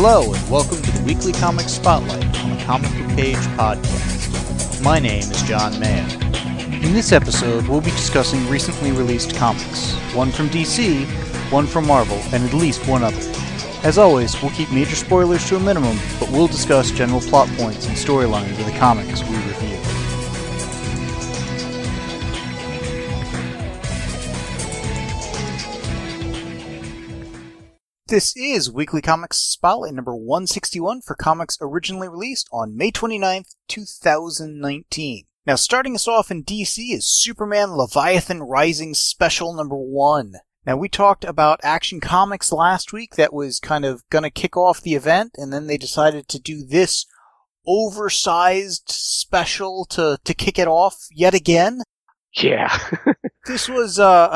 Hello, and welcome to the Weekly Comics Spotlight on the Comic Book Page podcast. My name is John Mayo. In this episode, we'll be discussing recently released comics, one from DC, one from Marvel, and at least one other. As always, we'll keep major spoilers to a minimum, but we'll discuss general plot points and storylines of the comics we review. This is Weekly Comics Spotlight number 161 for comics originally released on May 29th, 2019. Now, starting us off in DC is Superman Leviathan Rising Special number 1. Now, we talked about Action Comics last week that was kind of going to kick off the event, and then they decided to do this oversized special to kick it off yet again. Yeah. This was a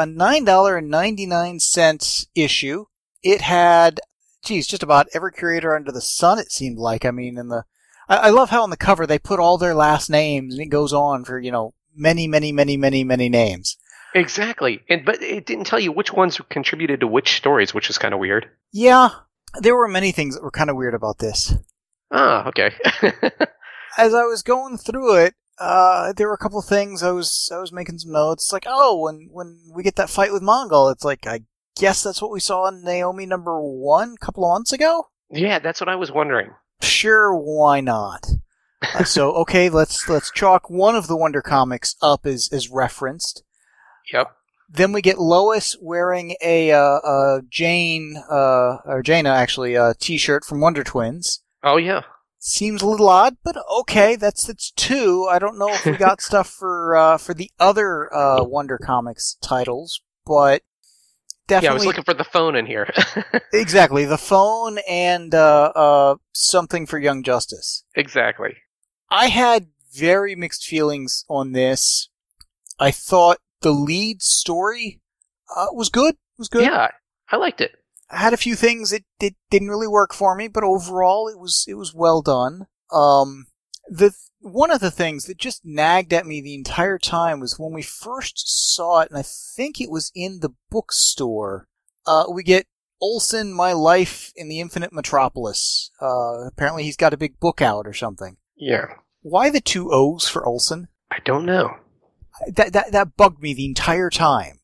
$9.99 issue. It had, just about every creator under the sun, it seemed like. I mean, I love how on the cover they put all their last names, and it goes on for, many names. Exactly. But it didn't tell you which ones contributed to which stories, which is kind of weird. Yeah, there were many things that were kind of weird about this. Ah, okay. As I was going through it, there were a couple of things I was making some notes. It's like, when we get that fight with Mongol, it's like, I guess that's what we saw in Naomi number 1 a couple of months ago? Yeah, that's what I was wondering. Sure, why not? Okay, let's chalk one of the Wonder Comics up as referenced. Yep. Then we get Lois wearing a Jaina actually, a t-shirt from Wonder Twins. Oh, yeah. Seems a little odd, but okay, that's 2. I don't know if we got stuff for the other Wonder Comics titles, but definitely. Yeah, I was looking for the phone in here. Exactly, the phone and something for Young Justice. Exactly. I had very mixed feelings on this. I thought the lead story was good. Yeah, I liked it. I had a few things that didn't really work for me, but overall it was well done. One of the things that just nagged at me the entire time was when we first saw it, and I think it was in the bookstore, we get Olsen, My Life in the Infinite Metropolis. Apparently he's got a big book out or something. Yeah. Why the 2 O's for Olsen? I don't know. That bugged me the entire time.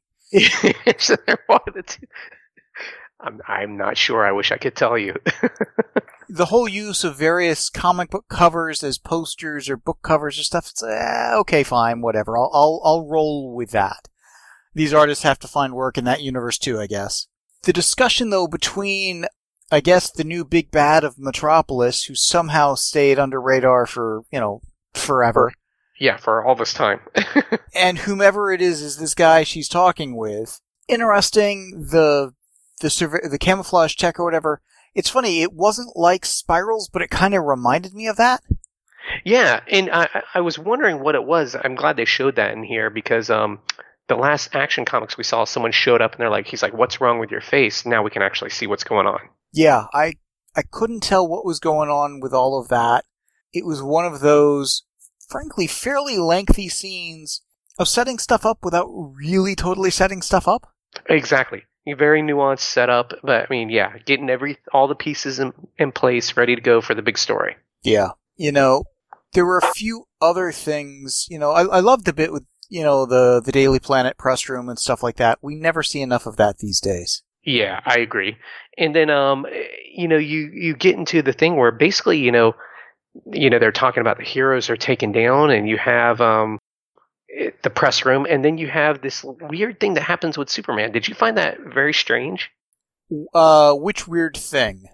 I'm not sure. I wish I could tell you. The whole use of various comic book covers as posters or book covers or stuff, it's okay, fine, whatever. I'll roll with that. These artists have to find work in that universe too, I guess. The discussion, though, between, I guess, the new big bad of Metropolis, who somehow stayed under radar for, forever. Yeah, for all this time. And whomever it is this guy she's talking with. Interesting, the camouflage check or whatever. It's funny, it wasn't like Spirals, but it kind of reminded me of that. Yeah, and I was wondering what it was. I'm glad they showed that in here because the last Action Comics we saw, someone showed up and he's like, what's wrong with your face? Now we can actually see what's going on. Yeah, I couldn't tell what was going on with all of that. It was one of those, frankly, fairly lengthy scenes of setting stuff up without really totally setting stuff up. Exactly. A very nuanced setup, but I mean, yeah, getting all the pieces in place, ready to go for the big story. Yeah. There were a few other things, I loved the bit with, the Daily Planet press room and stuff like that. We never see enough of that these days. Yeah, I agree. And then, you get into the thing where basically, they're talking about the heroes are taken down and you have, the press room, and then you have this weird thing that happens with Superman. Did you find that very strange? Which weird thing?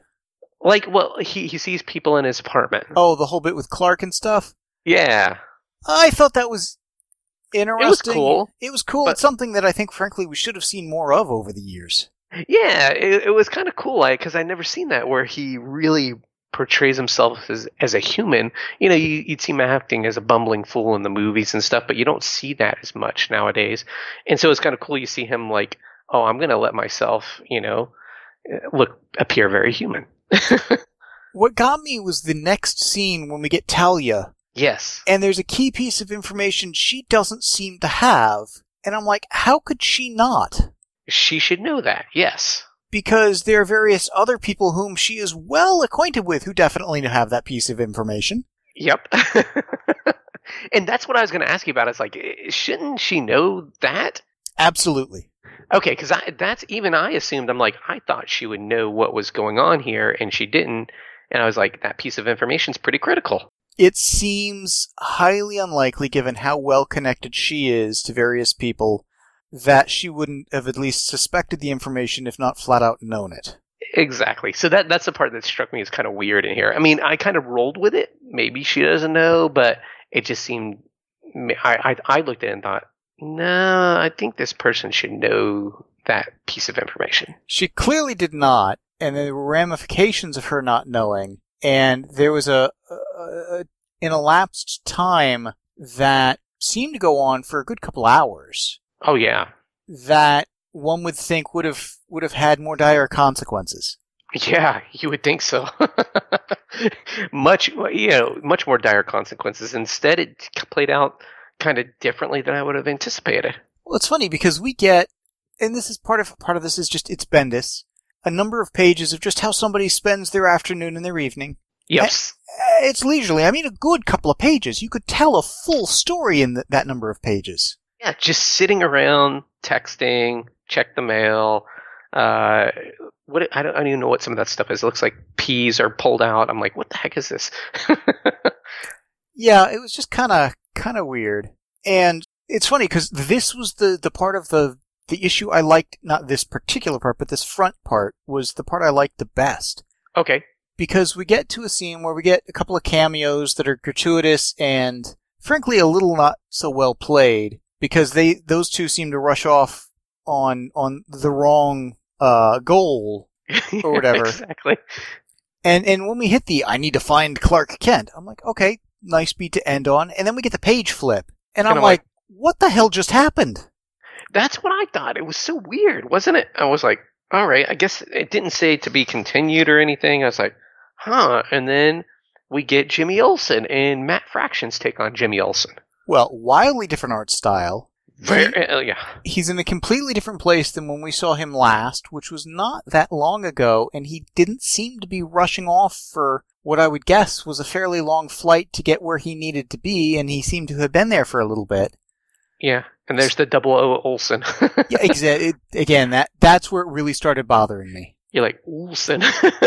He sees people in his apartment. Oh, the whole bit with Clark and stuff? Yeah. I thought that was interesting. It was cool. It was cool. It's something that I think, frankly, we should have seen more of over the years. Yeah, it was kind of cool, because I'd never seen that, where he really portrays himself as a human. You'd see him acting as a bumbling fool in the movies and stuff, but you don't see that as much nowadays. And so it's kind of cool. You see him like, oh, I'm going to let myself, appear very human. What got me was the next scene when we get Talia. Yes. And there's a key piece of information she doesn't seem to have. And I'm like, how could she not? She should know that, yes. because there are various other people whom she is well acquainted with who definitely have that piece of information. Yep. And that's what I was going to ask you about. It's like, shouldn't she know that? Absolutely. Okay, because that's even I assumed. I'm like, I thought she would know what was going on here, and she didn't. And I was like, that piece of information is pretty critical. It seems highly unlikely, given how well connected she is to various people, that she wouldn't have at least suspected the information, if not flat out known it. Exactly. So that's the part that struck me as kind of weird in here. I mean, I kind of rolled with it. Maybe she doesn't know, but it just seemed. I looked at it and thought, no, I think this person should know that piece of information. She clearly did not, and there were ramifications of her not knowing, and there was an elapsed time that seemed to go on for a good couple hours. Oh yeah. That one would think would have had more dire consequences. Yeah, you would think so. much more dire consequences. Instead, it played out kind of differently than I would have anticipated. Well, it's funny because we get, and this is part of this is just, it's Bendis, a number of pages of just how somebody spends their afternoon and their evening. Yes. It's leisurely. I mean, a good couple of pages. You could tell a full story in that number of pages. Yeah, just sitting around, texting, check the mail. I don't even know what some of that stuff is. It looks like peas are pulled out. I'm like, what the heck is this? Yeah, it was just kind of weird. And it's funny because this was the part of the issue I liked, not this particular part, but this front part was the part I liked the best. Okay. Because we get to a scene where we get a couple of cameos that are gratuitous and, frankly, a little not so well played, because those two seem to rush off on the wrong goal or whatever. Exactly. And when we hit I need to find Clark Kent, I'm like, okay, nice beat to end on. And then we get the page flip. And I'm like, what the hell just happened? That's what I thought. It was so weird, wasn't it? I was like, all right, I guess it didn't say to be continued or anything. I was like, huh. And then we get Jimmy Olsen and Matt Fraction's take on Jimmy Olsen. Well, wildly different art style. Yeah. He's in a completely different place than when we saw him last, which was not that long ago, and he didn't seem to be rushing off for what I would guess was a fairly long flight to get where he needed to be, and he seemed to have been there for a little bit. Yeah, and there's the 00 Olsen. Yeah, exactly. Again, that's where it really started bothering me. You're like, Olsen.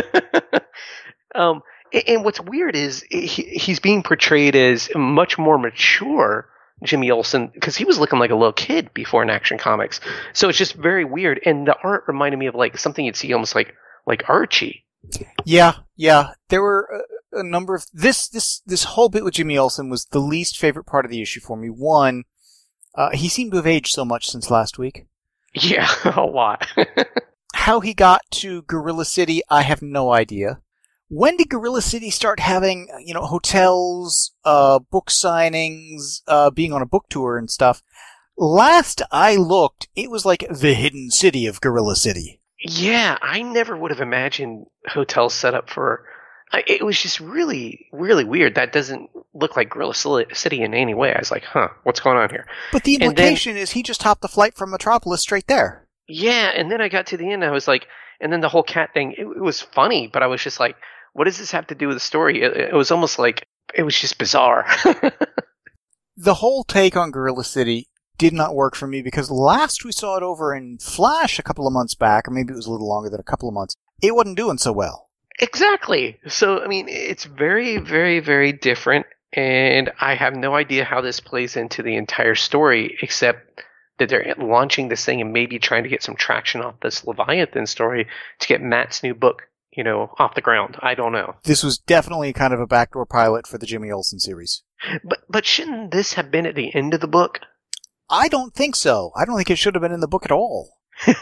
And what's weird is he's being portrayed as much more mature Jimmy Olsen, because he was looking like a little kid before in Action Comics. So it's just very weird. And the art reminded me of like something you'd see almost like Archie. Yeah. There were a number of this whole bit with Jimmy Olsen was the least favorite part of the issue for me. One, he seemed to have aged so much since last week. Yeah, a lot. How he got to Gorilla City, I have no idea. When did Gorilla City start having, hotels, book signings, being on a book tour and stuff? Last I looked, it was like the hidden city of Gorilla City. Yeah, I never would have imagined hotels set up for... It was just really, really weird. That doesn't look like Gorilla City in any way. I was like, huh, what's going on here? But the implication is he just hopped the flight from Metropolis straight there. Yeah, and then I got to the end, I was like... And then the whole cat thing, it was funny, but I was just like... What does this have to do with the story? It was almost like it was just bizarre. The whole take on Gorilla City did not work for me because last we saw it over in Flash a couple of months back, or maybe it was a little longer than a couple of months, it wasn't doing so well. Exactly. So, I mean, it's very, very, very different, and I have no idea how this plays into the entire story, except that they're launching this thing and maybe trying to get some traction off this Leviathan story to get Matt's new book, off the ground. I don't know. This was definitely kind of a backdoor pilot for the Jimmy Olsen series. But shouldn't this have been at the end of the book? I don't think so. I don't think it should have been in the book at all.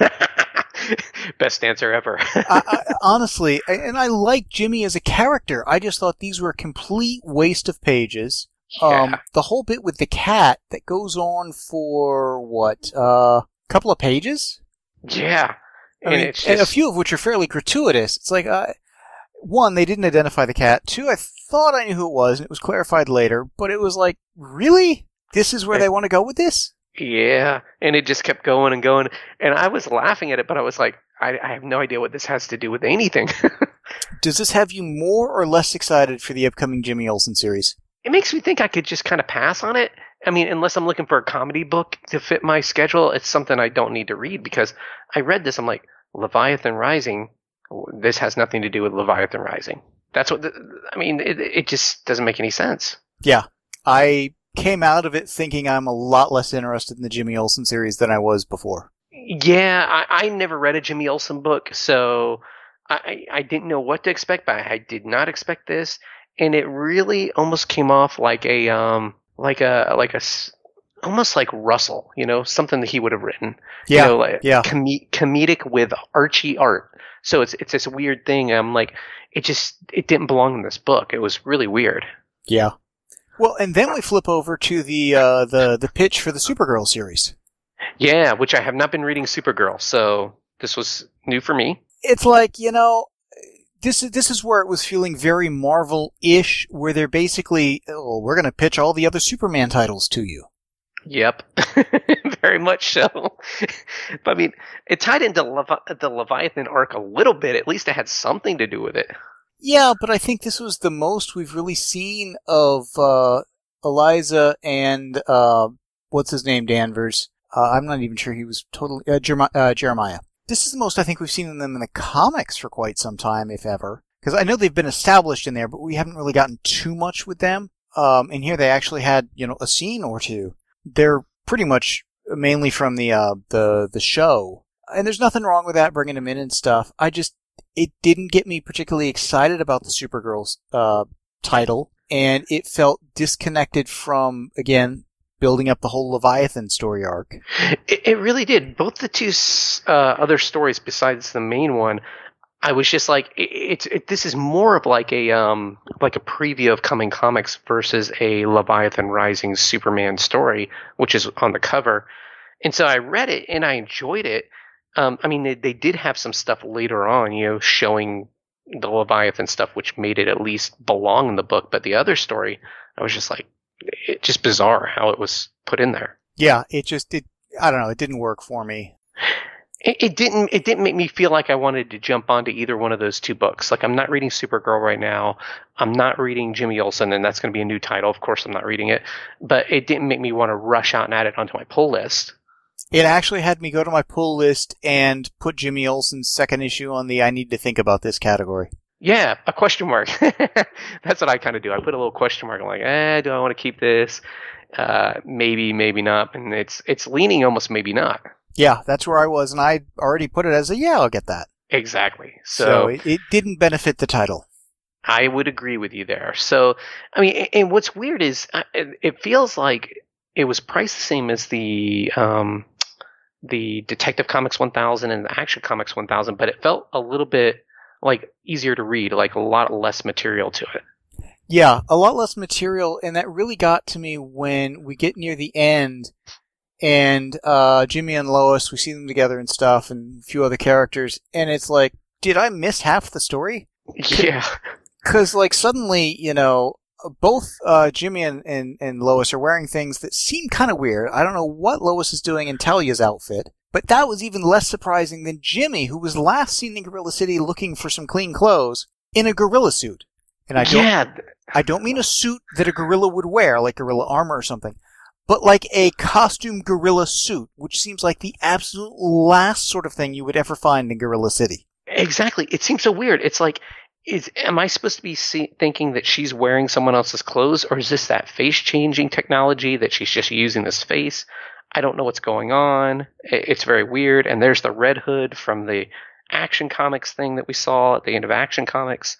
Best answer ever. Honestly, and I like Jimmy as a character. I just thought these were a complete waste of pages. Yeah. The whole bit with the cat that goes on for, a couple of pages? Yeah. And a few of which are fairly gratuitous. It's like, one, they didn't identify the cat. Two, I thought I knew who it was, and it was clarified later. But it was like, really? This is where they want to go with this? Yeah. And it just kept going and going. And I was laughing at it, but I was like, I have no idea what this has to do with anything. Does this have you more or less excited for the upcoming Jimmy Olsen series? It makes me think I could just kind of pass on it. I mean, unless I'm looking for a comedy book to fit my schedule, it's something I don't need to read because I read this. I'm like, Leviathan Rising. This has nothing to do with Leviathan Rising. That's what, it just doesn't make any sense. Yeah. I came out of it thinking I'm a lot less interested in the Jimmy Olsen series than I was before. Yeah, I never read a Jimmy Olsen book, so I didn't know what to expect, but I did not expect this. And it really almost came off like almost like Russell, something that he would have written. Yeah, comedic with Archie art. So it's this weird thing. I'm like, it didn't belong in this book. It was really weird. Yeah. Well, and then we flip over to the pitch for the Supergirl series. Yeah, which I have not been reading Supergirl, so this was new for me. It's like, this is where it was feeling very Marvel-ish, where they're basically, we're going to pitch all the other Superman titles to you. Yep, very much so. But I mean, it tied into the Leviathan arc a little bit. At least it had something to do with it. Yeah, but I think this was the most we've really seen of Eliza and what's his name, Danvers. I'm not even sure he was totally Jeremiah. This is the most I think we've seen of them in the comics for quite some time, if ever. Because I know they've been established in there, but we haven't really gotten too much with them. And here they actually had, a scene or two. They're pretty much mainly from the show, and there's nothing wrong with that, bringing them in and stuff. It didn't get me particularly excited about the Supergirl's title, and it felt disconnected from, again, building up the whole Leviathan story arc. It really did. Both the two other stories besides the main one, I was just like, this is more of like a preview of coming comics versus a Leviathan Rising Superman story, which is on the cover. And so I read it and I enjoyed it. They did have some stuff later on, showing the Leviathan stuff, which made it at least belong in the book. But the other story, I was just like, it's just bizarre how it was put in there. Yeah, I don't know, it didn't work for me. It didn't make me feel like I wanted to jump onto either one of those two books. Like, I'm not reading Supergirl right now. I'm not reading Jimmy Olsen, and that's going to be a new title. Of course, I'm not reading it. But it didn't make me want to rush out and add it onto my pull list. It actually had me go to my pull list and put Jimmy Olsen's second issue on the I need to think about this category. Yeah, a question mark. That's what I kind of do. I put a little question mark. I'm like, do I want to keep this? Maybe, maybe not. And it's leaning almost maybe not. Yeah, that's where I was, and I already put it as I'll get that. Exactly. So it didn't benefit the title. I would agree with you there. So, and what's weird is it feels like it was priced the same as the Detective Comics 1000 and the Action Comics 1000, but it felt a little bit like easier to read, like a lot less material to it. Yeah, a lot less material, and that really got to me when we get near the end. And Jimmy and Lois, we see them together and stuff, and a few other characters, and it's like, did I miss half the story? Yeah. Because, suddenly, both Jimmy and Lois are wearing things that seem kind of weird. I don't know what Lois is doing in Talia's outfit, but that was even less surprising than Jimmy, who was last seen in Gorilla City looking for some clean clothes, in a gorilla suit. And I don't mean a suit that a gorilla would wear, like gorilla armor or something. But like a costume gorilla suit, which seems like the absolute last sort of thing you would ever find in Gorilla City. Exactly. It seems so weird. It's like, am I supposed to be thinking that she's wearing someone else's clothes, or is this that face-changing technology that she's just using this face? I don't know what's going on. It's very weird. And there's the Red Hood from the Action Comics thing that we saw at the end of Action Comics.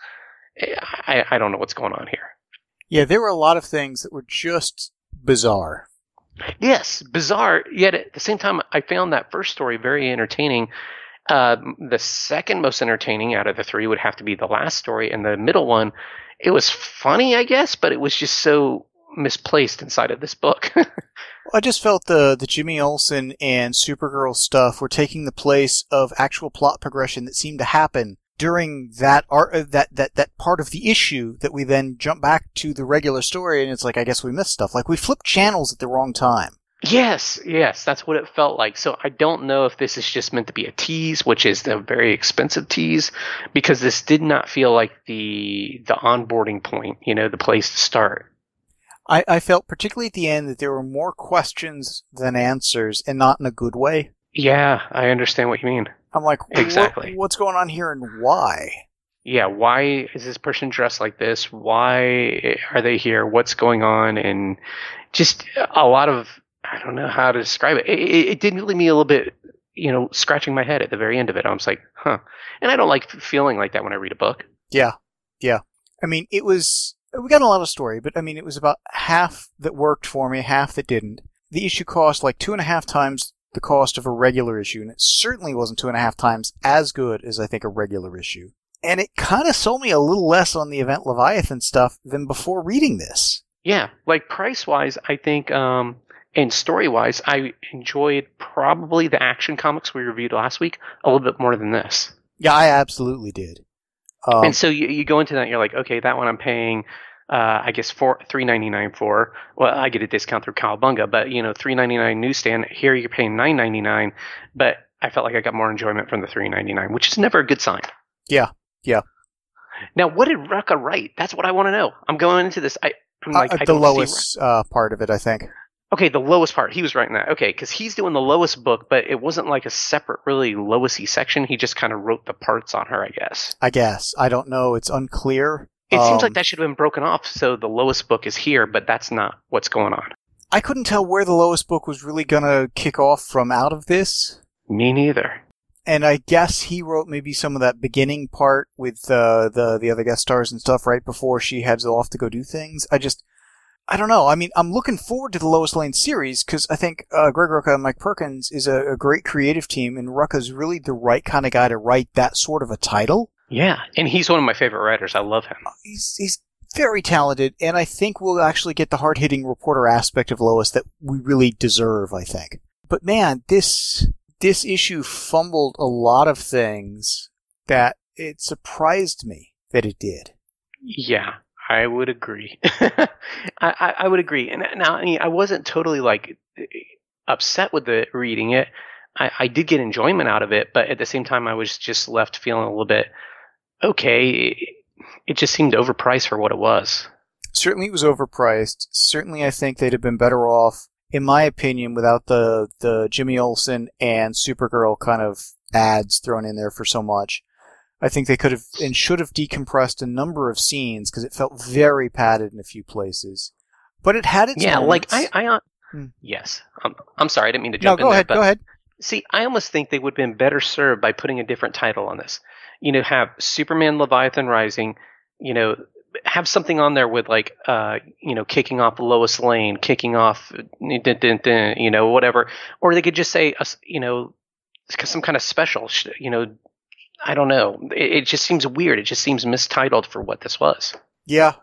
I don't know what's going on here. Yeah, there were a lot of things that were just bizarre. Yes, bizarre, yet at the same time, I found that first story very entertaining. The second most entertaining out of the three would have to be the last story, and the middle one, it was funny, I guess, but it was just so misplaced inside of this book. I just felt the Jimmy Olsen and Supergirl stuff were taking the place of actual plot progression that seemed to happen during that part of the issue that we then jump back to the regular story, and it's like, I guess we missed stuff. Like, we flipped channels at the wrong time. Yes, that's what it felt like. So I don't know if this is just meant to be a tease, which is a very expensive tease, because this did not feel like the onboarding point, the place to start. I felt particularly at the end that there were more questions than answers, and not in a good way. Yeah, I understand what you mean. I'm like, Exactly. what's going on here and why? Yeah, why is this person dressed like this? Why are they here? What's going on? And just a lot of, I don't know how to describe it. It did leave me a little bit, scratching my head at the very end of it. I was like, huh. And I don't like feeling like that when I read a book. Yeah. I mean, we got a lot of story, but I mean, it was about half that worked for me, half that didn't. The issue cost like 2.5 times the cost of a regular issue, and it certainly wasn't 2.5 times as good as I think a regular issue. And it kind of sold me a little less on the Event Leviathan stuff than before reading this. Yeah, like price-wise, I think, and story-wise, I enjoyed probably the Action Comics we reviewed last week a little bit more than this. Yeah, I absolutely did. And so you go into that, and you're like, okay, that one I'm paying, I guess $3.99 for. Well, I get a discount through Cowabunga, but $3.99 newsstand. Here you're paying $9.99, but I felt like I got more enjoyment from the $3.99, which is never a good sign. Yeah. Now, what did Rucka write? That's what I want to know. I'm going into this. I'm like, I the don't lowest part of it, I think. Okay, the lowest part. He was writing that. Okay, because he's doing the lowest book, but it wasn't like a separate, really Lois-y section. He just kind of wrote the parts on her, I guess. I don't know. It's unclear. It seems like that should have been broken off, so the lowest book is here, but that's not what's going on. I couldn't tell where the lowest book was really going to kick off from out of this. Me neither. And I guess he wrote maybe some of that beginning part with the other guest stars and stuff right before she heads off to go do things. I don't know. I mean, I'm looking forward to the Lois Lane series because I think Greg Rucka and Mike Perkins is a great creative team, and Rucka's really the right kind of guy to write that sort of a title. Yeah, and he's one of my favorite writers. I love him. He's very talented, and I think we'll actually get the hard-hitting reporter aspect of Lois that we really deserve, I think. But man, this issue fumbled a lot of things that it surprised me that it did. Yeah, I would agree. I would agree. And now, I mean, I wasn't totally like upset with reading it. I did get enjoyment out of it, but at the same time, I was just left feeling a little bit okay. It just seemed overpriced for what it was. Certainly, it was overpriced. Certainly, I think they'd have been better off, in my opinion, without the Jimmy Olsen and Supergirl kind of ads thrown in there for so much. I think they could have and should have decompressed a number of scenes because it felt very padded in a few places. But it had its moments. Like yes. I'm sorry, I didn't mean to jump in there. Go ahead. See, I almost think they would have been better served by putting a different title on this. Have Superman Leviathan Rising, have something on there with like, kicking off Lois Lane, kicking off, whatever. Or they could just say, some kind of special, I don't know. It just seems weird. It just seems mistitled for what this was. Yeah,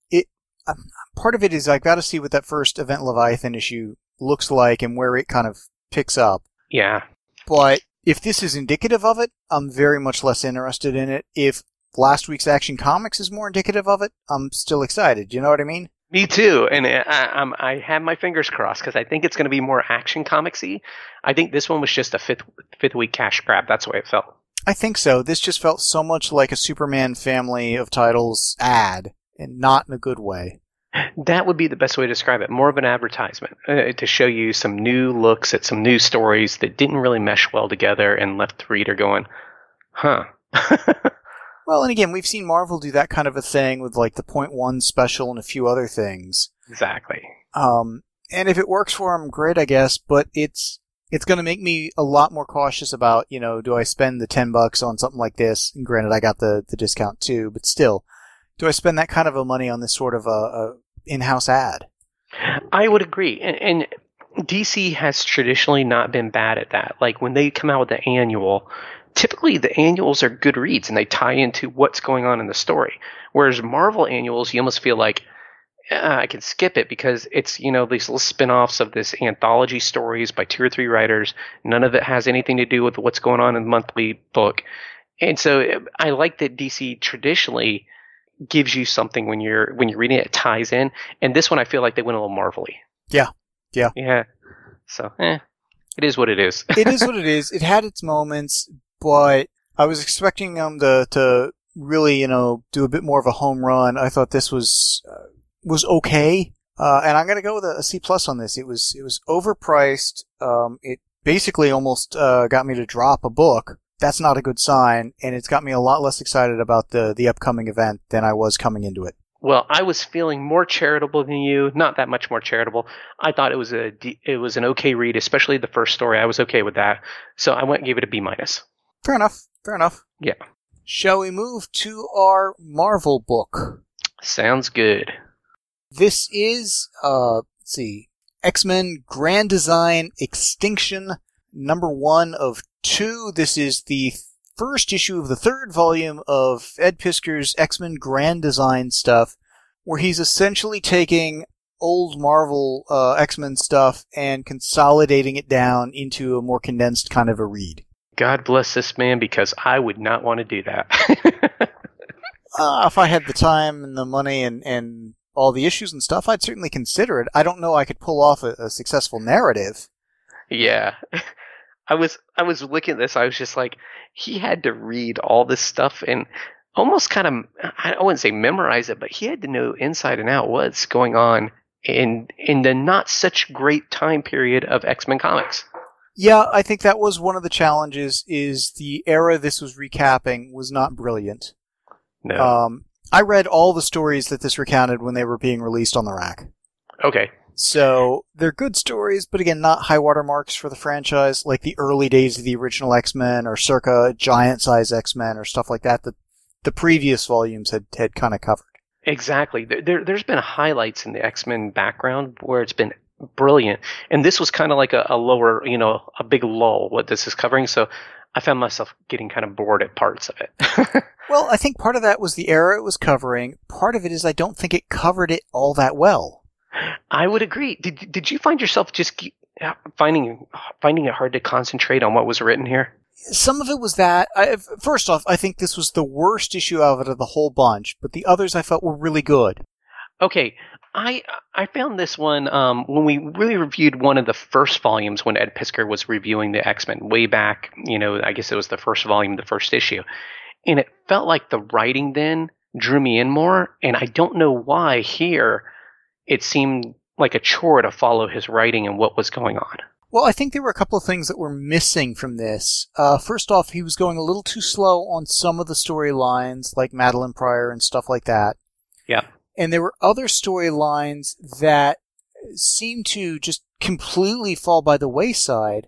part of it is I've got to see what that first Event Leviathan issue looks like and where it kind of picks up. Yeah. But if this is indicative of it, I'm very much less interested in it. If last week's Action Comics is more indicative of it, I'm still excited. You know what I mean? Me too. And I have my fingers crossed because I think it's going to be more Action Comics-y. I think this one was just a fifth week cash grab. That's the way it felt. I think so. This just felt so much like a Superman family of titles ad, and not in a good way. That would be the best way to describe it. More of an advertisement to show you some new looks at some new stories that didn't really mesh well together and left the reader going, huh. Well, and again, we've seen Marvel do that kind of a thing with like the .1 special and a few other things. Exactly. And if it works for them, great, I guess, but it's going to make me a lot more cautious about, do I spend the $10 on something like this? And granted, I got the discount too, but still, do I spend that kind of money on this sort of a in-house ad? I would agree. And DC has traditionally not been bad at that. Like when they come out with the annual, typically the annuals are good reads and they tie into what's going on in the story. Whereas Marvel annuals, you almost feel like, I can skip it because it's, these little spin-offs of this anthology stories by 2 or 3 writers. None of it has anything to do with what's going on in the monthly book. And so I like that DC traditionally gives you something when you're reading it ties in. And this one I feel like they went a little Marvel-y. Yeah. Yeah. So, it is what it is. It is what it is. It had its moments, but I was expecting them to really, do a bit more of a home run. I thought this was okay. And I'm going to go with a C+ on this. It was overpriced. It basically almost got me to drop a book. That's not a good sign, and it's got me a lot less excited about the upcoming event than I was coming into it. Well, I was feeling more charitable than you, not that much more charitable. I thought it was an okay read, especially the first story. I was okay with that, so I went and gave it a B-. Fair enough. Yeah. Shall we move to our Marvel book? Sounds good. This is, let's see, X-Men Grand Design Extinction, number 1 of 2. This is the first issue of the 3rd volume of Ed Piskor's X-Men Grand Design stuff, where he's essentially taking old Marvel X-Men stuff and consolidating it down into a more condensed kind of a read. God bless this man, because I would not want to do that. If I had the time and the money and all the issues and stuff, I'd certainly consider it. I don't know I could pull off a successful narrative. Yeah. I was looking at this, I was just like, he had to read all this stuff and almost kind of, I wouldn't say memorize it, but he had to know inside and out what's going on in the not such great time period of X-Men comics. Yeah, I think that was one of the challenges, is the era this was recapping was not brilliant. No. I read all the stories that this recounted when they were being released on the rack. Okay. So, they're good stories, but again, not high water marks for the franchise, like the early days of the original X-Men, or circa giant-size X-Men, or stuff like that the previous volumes had kind of covered. Exactly. There's been highlights in the X-Men background where it's been brilliant, and this was kind of like a lower, a big lull, what this is covering, so I found myself getting kind of bored at parts of it. Well, I think part of that was the era it was covering. Part of it is I don't think it covered it all that well. I would agree. Did you find yourself just finding it hard to concentrate on what was written here? Some of it was that. First off, I think this was the worst issue out of the whole bunch, but the others I felt were really good. Okay, I found this one when we really reviewed one of the first volumes when Ed Piskor was reviewing the X-Men way back. I guess it was the first volume, the first issue, and it felt like the writing then drew me in more, and I don't know why here it seemed like a chore to follow his writing and what was going on. Well, I think there were a couple of things that were missing from this. First off, he was going a little too slow on some of the storylines, like Madeline Pryor and stuff like that. Yeah. And there were other storylines that seemed to just completely fall by the wayside.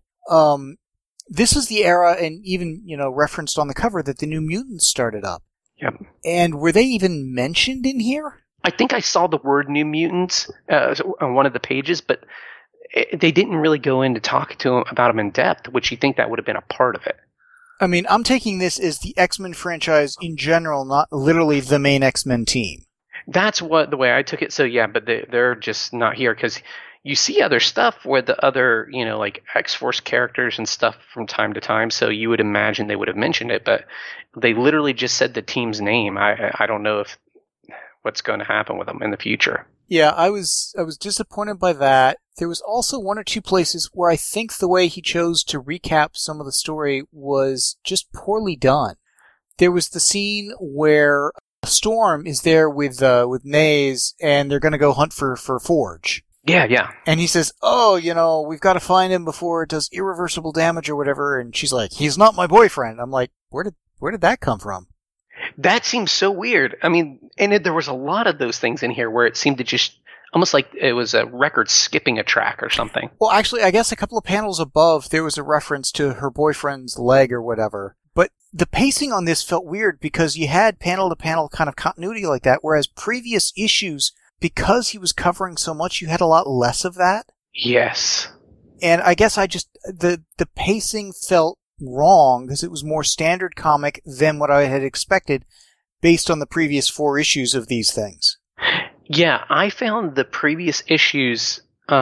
This is the era, and even, referenced on the cover, that the New Mutants started up. Yep. And were they even mentioned in here? I think I saw the word New Mutants on one of the pages, but they didn't really go into talking to him about them in depth, which you think that would have been a part of it. I mean, I'm taking this as the X-Men franchise in general, not literally the main X-Men team. That's the way I took it. So yeah, but they're just not here because you see other stuff with the other, like X-Force characters and stuff from time to time. So you would imagine they would have mentioned it, but they literally just said the team's name. I don't know if what's going to happen with them in the future. Yeah, I was disappointed by that. There was also one or two places where I think the way he chose to recap some of the story was just poorly done. There was the scene where Storm is there with Naze, and they're going to go hunt for Forge. Yeah. And he says, "Oh, we've got to find him before it does irreversible damage or whatever." And she's like, "He's not my boyfriend." I'm like, where did that come from? That seems so weird. I mean, and there was a lot of those things in here where it seemed to just almost like it was a record skipping a track or something. Well, actually, I guess a couple of panels above, there was a reference to her boyfriend's leg or whatever. But the pacing on this felt weird because you had panel-to-panel kind of continuity like that, whereas previous issues, because he was covering so much, you had a lot less of that. Yes. And I guess the pacing felt wrong because it was more standard comic than what I had expected based on the previous 4 issues of these things. Yeah, I found the previous issues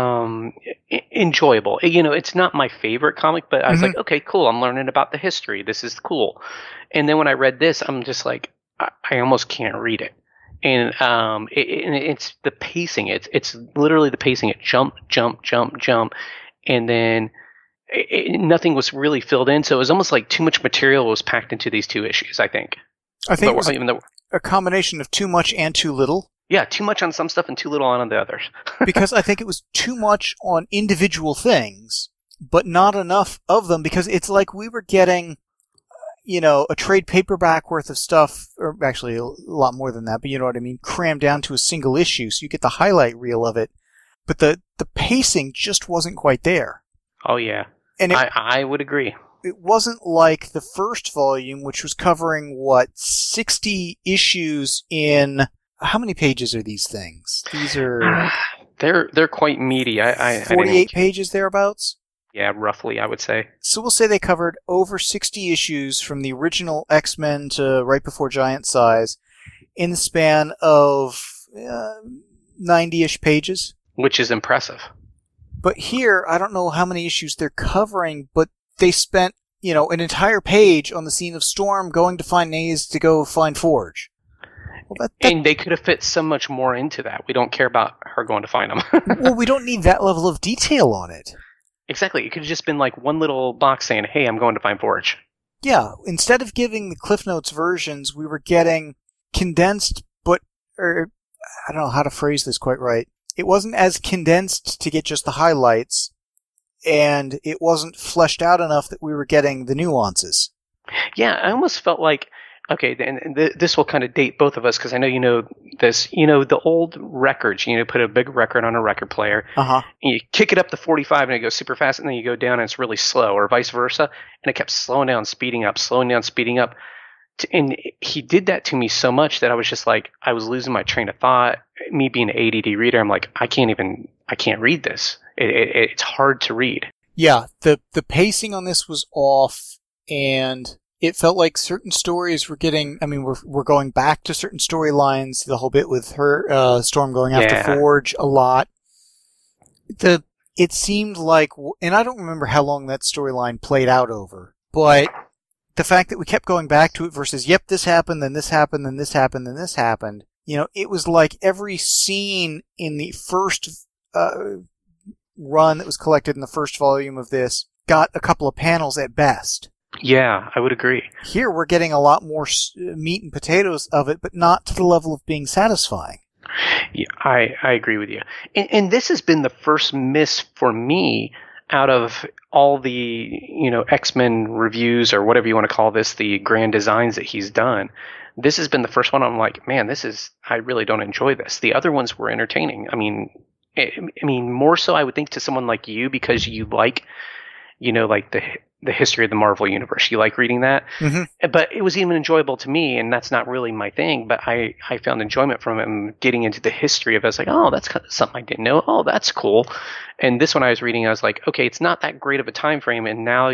enjoyable. It's not my favorite comic, but I was like, okay, cool. I'm learning about the history. This is cool. And then when I read this, I'm just like, I almost can't read it. And it's the pacing. It's literally the pacing. It jump, jump, jump, jump. and then nothing was really filled in. So it was almost like too much material was packed into these 2 issues, I think. It was a combination of too much and too little. Yeah, too much on some stuff and too little on the others. Because I think it was too much on individual things, but not enough of them, because it's like we were getting, a trade paperback worth of stuff, or actually a lot more than that, but you know what I mean, crammed down to a single issue, so you get the highlight reel of it. But the pacing just wasn't quite there. Oh, yeah. And I would agree. It wasn't like the first volume, which was covering, 60 issues in... How many pages are these things? These are... They're quite meaty. 48 pages thereabouts? Yeah, roughly, I would say. So we'll say they covered over 60 issues from the original X-Men to right before Giant Size in the span of 90-ish pages. Which is impressive. But here, I don't know how many issues they're covering, but they spent, an entire page on the scene of Storm going to find Naze to go find Forge. Well, and they could have fit so much more into that. We don't care about her going to find him. Well, we don't need that level of detail on it. Exactly. It could have just been like one little box saying, hey, I'm going to find Forge. Yeah. Instead of giving the Cliff Notes versions, we were getting condensed, or I don't know how to phrase this quite right. It wasn't as condensed to get just the highlights, and it wasn't fleshed out enough that we were getting the nuances. Yeah, I almost felt like, okay, and this will kind of date both of us, because I know you know this. The old records, put a big record on a record player, and you kick it up to 45 and it goes super fast, and then you go down and it's really slow, or vice versa, and it kept slowing down, speeding up, slowing down, speeding up. And he did that to me so much that I was just like, I was losing my train of thought. Me being an ADD reader, I'm like, I can't read this. It's hard to read. Yeah, the pacing on this was off, and it felt like certain stories were getting, we're going back to certain storylines, the whole bit with her, Storm going after Forge a lot. It seemed like, and I don't remember how long that storyline played out over, but the fact that we kept going back to it versus, yep, this happened, then this happened, then this happened, then this happened. It was like every scene in the first run that was collected in the first volume of this got a couple of panels at best. Yeah, I would agree. Here we're getting a lot more meat and potatoes of it, but not to the level of being satisfying. Yeah, I agree with you. And this has been the first miss for me out of all the, X-Men reviews or whatever you want to call this, the grand designs that he's done. This has been the first one I'm like, man, I really don't enjoy this. The other ones were entertaining. More so I would think to someone like you, because you like, like the history of the Marvel Universe. You like reading that. Mm-hmm. But it was even enjoyable to me, and that's not really my thing, but I found enjoyment from it and getting into the history of it. I was like, oh, that's kind of something I didn't know. Oh, that's cool. And this one I was reading, I was like, okay, it's not that great of a time frame, and now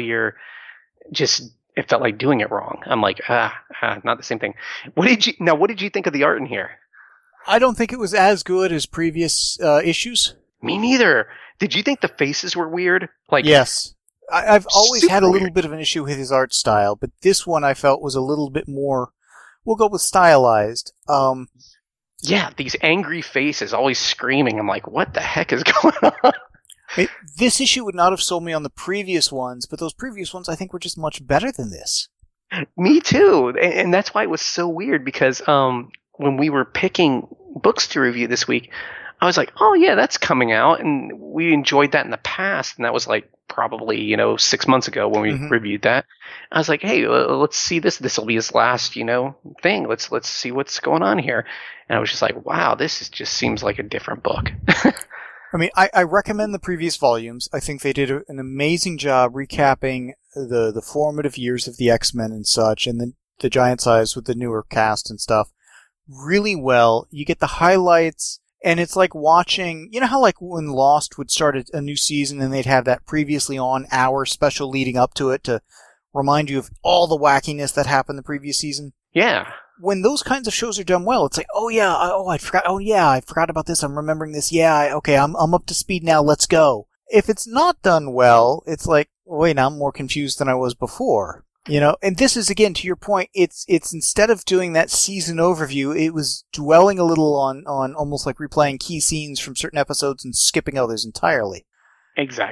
it felt like doing it wrong. I'm like, not the same thing. What did you think of the art in here? I don't think it was as good as previous issues. Me neither. Did you think the faces were weird? Yes. I've always had a little bit of an issue with his art style, but this one I felt was a little bit more, we'll go with stylized. Yeah, these angry faces, always screaming. I'm like, what the heck is going on? This issue would not have sold me on the previous ones, but those previous ones I think were just much better than this. Me too, and that's why it was so weird, because when we were picking books to review this week, I was like, oh yeah, that's coming out, and we enjoyed that in the past, and that was like probably 6 months ago when we reviewed that. I was like, hey, let's see this. This will be his last thing. Let's see what's going on here. And I was just like, wow, just seems like a different book. I recommend the previous volumes. I think they did an amazing job recapping the formative years of the X-Men and such, and the Giant Size with the newer cast and stuff really well. You get the highlights. And it's like watching, how like when Lost would start a new season and they'd have that previously on hour special leading up to it to remind you of all the wackiness that happened the previous season? Yeah. When those kinds of shows are done well, it's like, I forgot about this. I'm remembering this. Yeah, okay, I'm up to speed now. Let's go. If it's not done well, it's like, wait, now I'm more confused than I was before. And this is, again, to your point, it's instead of doing that season overview, it was dwelling a little on almost like replaying key scenes from certain episodes and skipping others entirely. Exactly.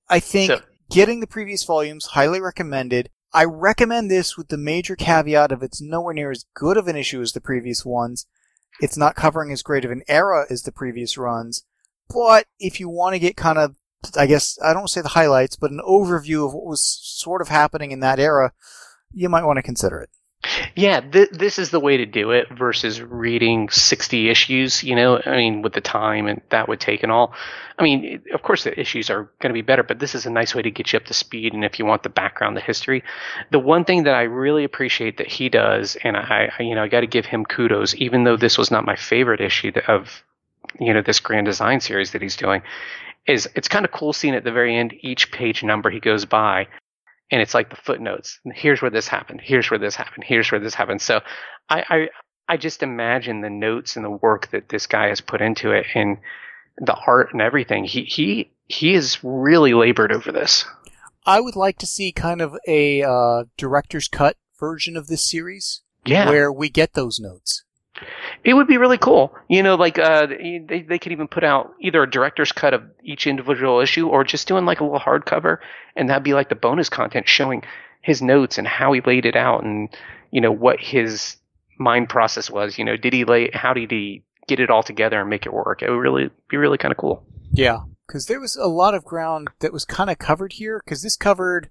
I think getting the previous volumes, highly recommended. I recommend this with the major caveat of it's nowhere near as good of an issue as the previous ones. It's not covering as great of an era as the previous runs. But if you want to get kind of, I guess, I don't say the highlights, but an overview of what was sort of happening in that era, you might want to consider it. Yeah, this is the way to do it versus reading 60 issues, with the time and that would take and all. I mean, of course the issues are going to be better, but this is a nice way to get you up to speed. And if you want the background, the history, the one thing that I really appreciate that he does, and I got to give him kudos, even though this was not my favorite issue of, this Grand Design series that he's doing, is it's kind of cool seeing at the very end, each page number he goes by, and it's like the footnotes. Here's where this happened. Here's where this happened. Here's where this happened. So I just imagine the notes and the work that this guy has put into it and the art and everything. He has really labored over this. I would like to see kind of a director's cut version of this series. Yeah. Where we get those notes. It would be really cool. They could even put out either a director's cut of each individual issue or just doing like a little hardcover, and that'd be like the bonus content showing his notes and how he laid it out and, what his mind process was. How did he get it all together and make it work? It would really be really kind of cool. Yeah, because there was a lot of ground that was kind of covered here, because this covered,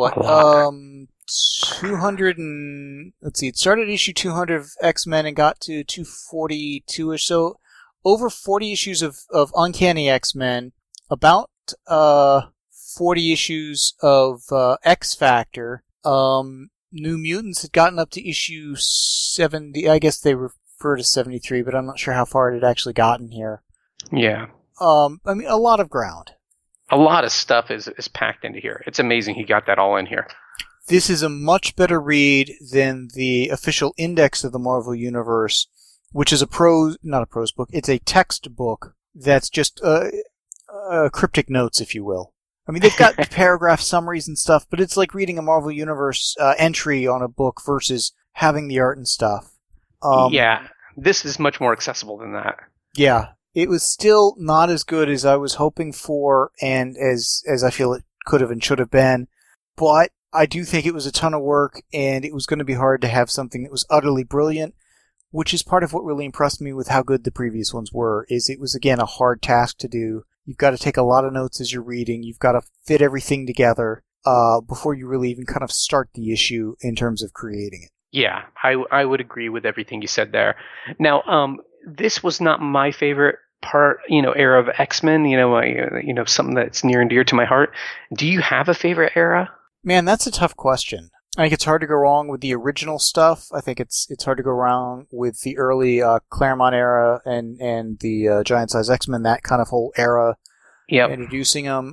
200 and let's see, it started issue 200 of X-Men and got to 242ish, so over 40 issues of Uncanny X-Men, about 40 issues of X-Factor. New Mutants had gotten up to issue 70. I guess they refer to 73, but I'm not sure how far it had actually gotten here. Yeah. I mean, a lot of ground. A lot of stuff is packed into here. It's amazing he got that all in here. This is a much better read than the official index of the Marvel Universe, which is not a prose book, it's a text book that's just cryptic notes, if you will. I mean, they've got paragraph summaries and stuff, but it's like reading a Marvel Universe entry on a book versus having the art and stuff. Yeah, this is much more accessible than that. Yeah, it was still not as good as I was hoping for and as I feel it could have and should have been, but I do think it was a ton of work, and it was going to be hard to have something that was utterly brilliant, which is part of what really impressed me with how good the previous ones were, is it was, again, a hard task to do. You've got to take a lot of notes as you're reading. You've got to fit everything together before you really even kind of start the issue in terms of creating it. Yeah, I would agree with everything you said there. Now, this was not my favorite part, era of X-Men, something that's near and dear to my heart. Do you have a favorite era? Man, that's a tough question. I think it's hard to go wrong with the original stuff. I think it's hard to go wrong with the early Claremont era and the Giant Size X-Men, that kind of whole era. Yep. Introducing them.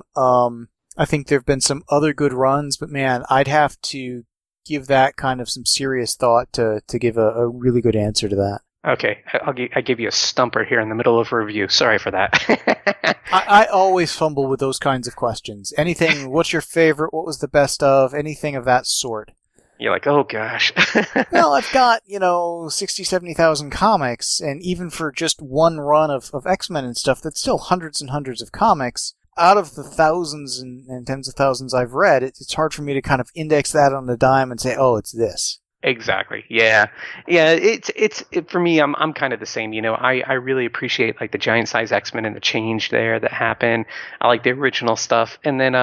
I think there have been some other good runs, but man, I'd have to give that kind of some serious thought to give a really good answer to that. Okay, I give you a stumper here in the middle of a review. Sorry for that. I always fumble with those kinds of questions. Anything, what's your favorite, what was the best of, anything of that sort. You're like, oh gosh. Well, I've got, 60, 70,000 comics, and even for just one run of X-Men and stuff, that's still hundreds and hundreds of comics. Out of the thousands and tens of thousands I've read, it's hard for me to kind of index that on a dime and say, oh, it's this. Exactly. Yeah. It's for me. I'm kind of the same. I really appreciate like the Giant Size X-Men and the change there that happened. I like the original stuff, and then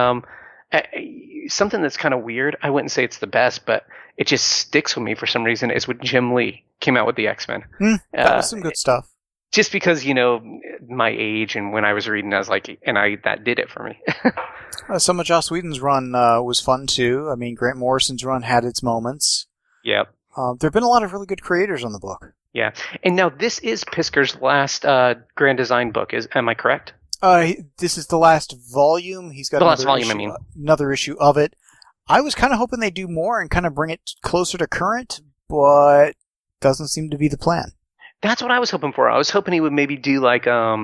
something that's kind of weird. I wouldn't say it's the best, but it just sticks with me for some reason. Is when Jim Lee came out with the X-Men. That was some good stuff. Just because my age and when I was reading, I was like, that did it for me. Some of Joss Whedon's run was fun too. I mean, Grant Morrison's run had its moments. Yep. There have been a lot of really good creators on the book. Yeah. And now this is Pisker's last Grand Design book. Am I correct? This is the last volume. He's got another issue of it. I was kind of hoping they'd do more and kind of bring it closer to current, but doesn't seem to be the plan. That's what I was hoping for. I was hoping he would maybe do like, the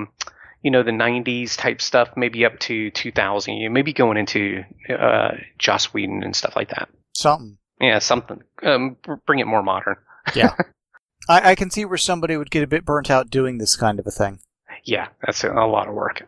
90s type stuff, maybe up to 2000, maybe going into Joss Whedon and stuff like that. Something. Yeah, something. Bring it more modern. Yeah. I can see where somebody would get a bit burnt out doing this kind of a thing. Yeah, that's a lot of work.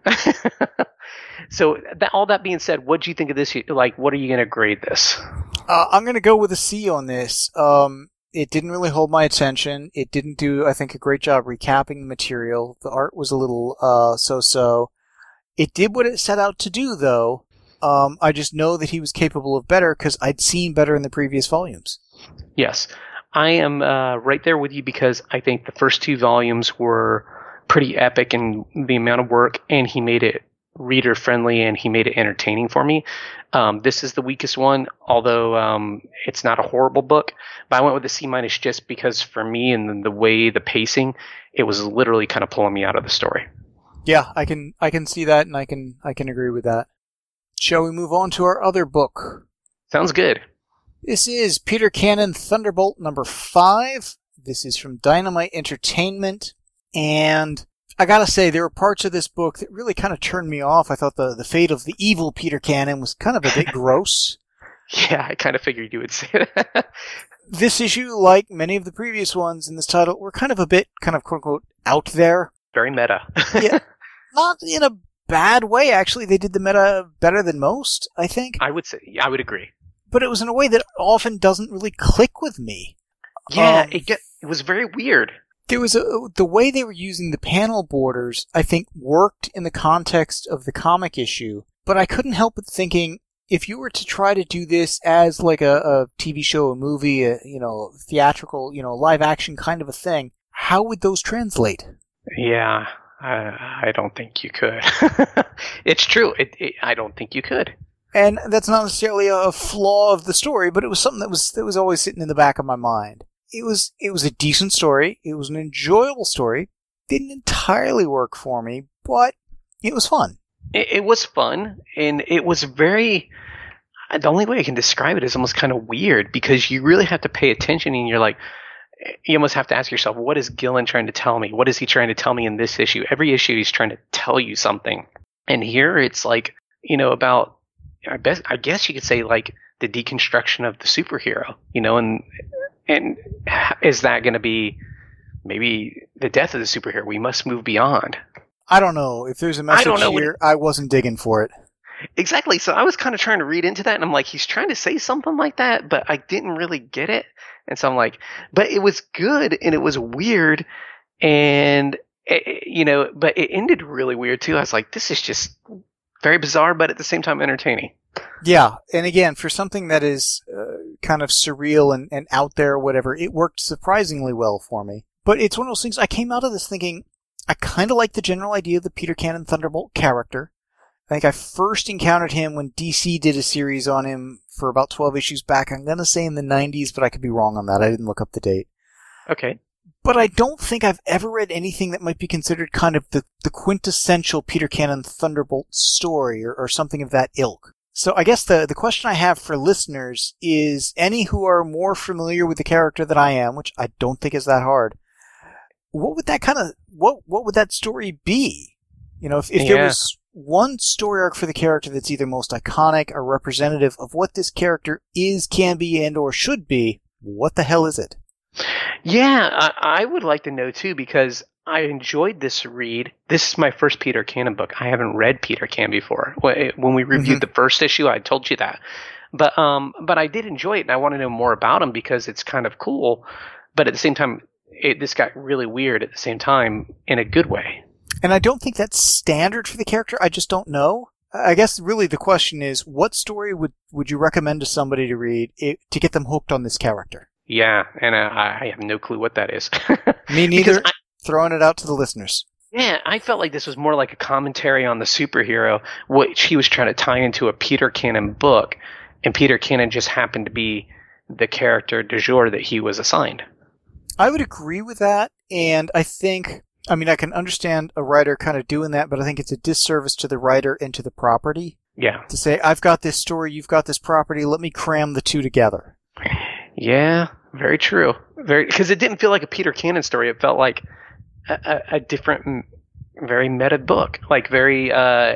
So all that being said, what do you think of this? Like, what are you going to grade this? I'm going to go with a C on this. It didn't really hold my attention. It didn't do, I think, a great job recapping the material. The art was a little so-so. It did what it set out to do, though. I just know that he was capable of better because I'd seen better in the previous volumes. Yes, I am right there with you because I think the first 2 volumes were pretty epic in the amount of work, and he made it reader friendly and he made it entertaining for me. This is the weakest one, although it's not a horrible book, but I went with a C- just because for me and the way the pacing, it was literally kind of pulling me out of the story. Yeah, I can see that, and I can agree with that. Shall we move on to our other book? Sounds good. This is Peter Cannon Thunderbolt number 5. This is from Dynamite Entertainment, and I gotta say, there were parts of this book that really kind of turned me off. I thought the fate of the evil Peter Cannon was kind of a bit gross. Yeah, I kind of figured you would say that. This issue, like many of the previous ones in this title, were kind of a bit, kind of quote-unquote, out there. Very meta. Yeah, not in a bad way, actually. They did the meta better than most, I think. I would say, I would agree. But it was in a way that often doesn't really click with me. Yeah, it was very weird. There was the way they were using the panel borders, I think, worked in the context of the comic issue, but I couldn't help but thinking, if you were to try to do this as like a TV show, a movie, theatrical, live action kind of a thing, how would those translate? Yeah, I don't think you could. It's true. I don't think you could. And that's not necessarily a flaw of the story, but it was something that was always sitting in the back of my mind. It was a decent story. It was an enjoyable story. Didn't entirely work for me, but it was fun. It was fun, and it was very... The only way I can describe it is almost kind of weird, because you really have to pay attention, and you're like... You almost have to ask yourself, what is Gillen trying to tell me? What is he trying to tell me in this issue? Every issue he's trying to tell you something. And here it's like, about... I guess you could say, like, the deconstruction of the superhero, and is that going to be maybe the death of the superhero? We must move beyond. I don't know. If there's a message here, I wasn't digging for it. Exactly. So I was kind of trying to read into that, and I'm like, he's trying to say something like that, but I didn't really get it. And so I'm like, but it was good, and it was weird, and, but it ended really weird, too. I was like, this is just very bizarre, but at the same time entertaining. Yeah, and again, for something that is kind of surreal and out there or whatever, it worked surprisingly well for me. But it's one of those things, I came out of this thinking, I kind of like the general idea of the Peter Cannon Thunderbolt character. I think I first encountered him when DC did a series on him for about 12 issues back. I'm going to say in the 90s, but I could be wrong on that. I didn't look up the date. Okay. But I don't think I've ever read anything that might be considered kind of the quintessential Peter Cannon Thunderbolt story or something of that ilk. So I guess the question I have for listeners is, any who are more familiar with the character than I am, which I don't think is that hard, what would that story be? If there was one story arc for the character that's either most iconic or representative of what this character is, can be, and or should be, what the hell is it? Yeah, I would like to know too, because I enjoyed this read. This is my first Peter Cannon book. I haven't read Peter Cannon before. When we reviewed the first issue, I told you that. But I did enjoy it, and I want to know more about him because it's kind of cool. But at the same time, this got really weird at the same time in a good way. And I don't think that's standard for the character. I just don't know. I guess really the question is, what story would you recommend to somebody to read to get them hooked on this character? Yeah, and I have no clue what that is. Me neither. Throwing it out to the listeners. Yeah, I felt like this was more like a commentary on the superhero, which he was trying to tie into a Peter Cannon book, and Peter Cannon just happened to be the character du jour that he was assigned. I would agree with that, and I can understand a writer kind of doing that, but I think it's a disservice to the writer and to the property. Yeah. To say, I've got this story, you've got this property, let me cram the two together. Yeah, very true. Because it didn't feel like a Peter Cannon story. It felt like a different, very meta book. Like very,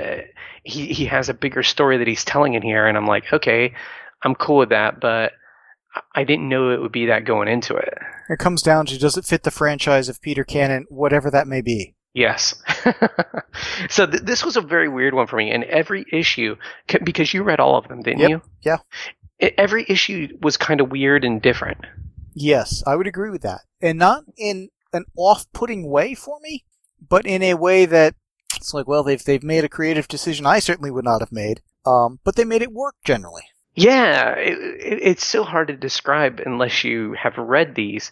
he has a bigger story that he's telling in here, and I'm like, okay, I'm cool with that, but I didn't know it would be that going into it. It comes down to, does it fit the franchise of Peter Cannon, whatever that may be? Yes. So this was a very weird one for me. And every issue, because you read all of them, didn't Yep. you? Yeah. Every issue was kind of weird and different. Yes, I would agree with that. And not in an off-putting way for me, but in a way that it's like, well, they've made a creative decision I certainly would not have made, but they made it work generally. Yeah, it's so hard to describe unless you have read these.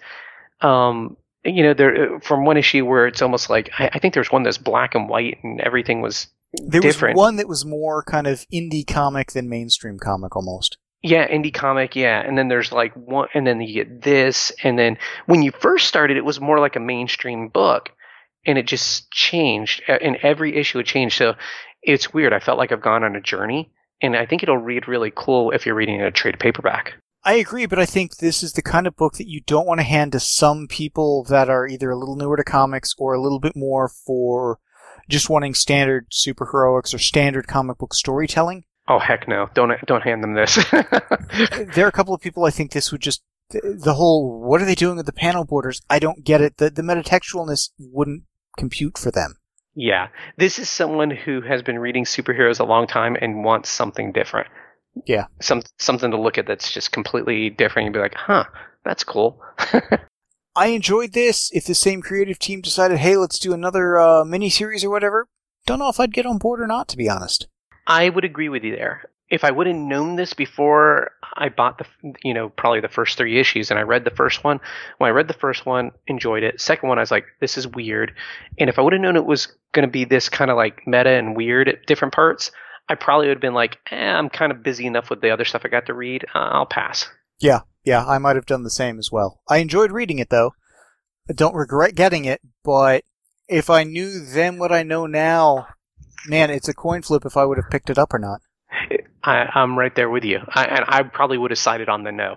There from one issue where it's almost like I think there's one that's black and white and everything was different. Was one that was more kind of indie comic than mainstream comic almost. Yeah, indie comic, yeah. And then there's like one, and then you get this, and then when you first started, it was more like a mainstream book, and it just changed. In every issue, it changed. So it's weird. I felt like I've gone on a journey, and I think it'll read really cool if you're reading a trade paperback. I agree, but I think this is the kind of book that you don't want to hand to some people that are either a little newer to comics or a little bit more for just wanting standard superheroics or standard comic book storytelling. Oh, heck no. Don't hand them this. There are a couple of people I think this would just... The whole, what are they doing with the panel borders? I don't get it. The metatextualness wouldn't compute for them. Yeah. This is someone who has been reading superheroes a long time and wants something different. Yeah. Something to look at that's just completely different. You'd be like, huh, that's cool. I enjoyed this. If the same creative team decided, hey, let's do another miniseries or whatever, don't know if I'd get on board or not, to be honest. I would agree with you there. If I would have known this before I bought probably the first 3 issues and I read the first one, when I read the first one, enjoyed it. Second one, I was like, this is weird. And if I would have known it was going to be this kind of like meta and weird at different parts, I probably would have been like, I'm kind of busy enough with the other stuff I got to read. I'll pass. Yeah, I might have done the same as well. I enjoyed reading it, though. I don't regret getting it, but if I knew then what I know now, man, it's a coin flip if I would have picked it up or not. I'm right there with you. I probably would have sided on the no.